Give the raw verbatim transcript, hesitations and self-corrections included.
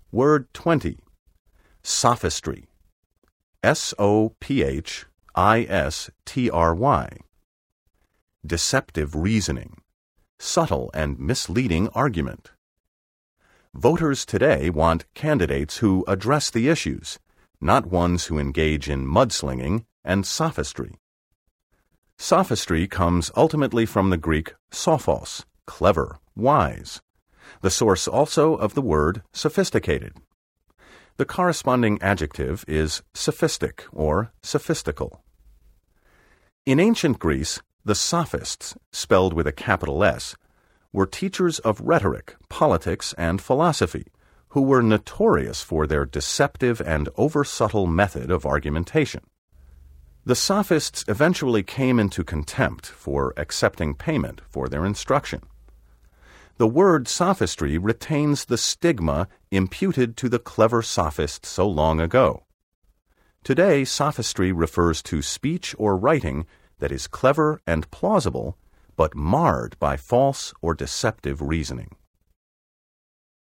Word twenty. Sophistry. S O P H I S T R Y. Deceptive reasoning. Subtle and misleading argument. Voters today want candidates who address the issues, not ones who engage in mudslinging and sophistry. Sophistry comes ultimately from the Greek sophos, clever, wise, the source also of the word sophisticated. The corresponding adjective is sophistic or sophistical. In ancient Greece, the sophists, spelled with a capital S, were teachers of rhetoric, politics, and philosophy, who were notorious for their deceptive and over-subtle method of argumentation. The sophists eventually came into contempt for accepting payment for their instruction. The word sophistry retains the stigma imputed to the clever sophist so long ago. Today, sophistry refers to speech or writing that is clever and plausible, but marred by false or deceptive reasoning.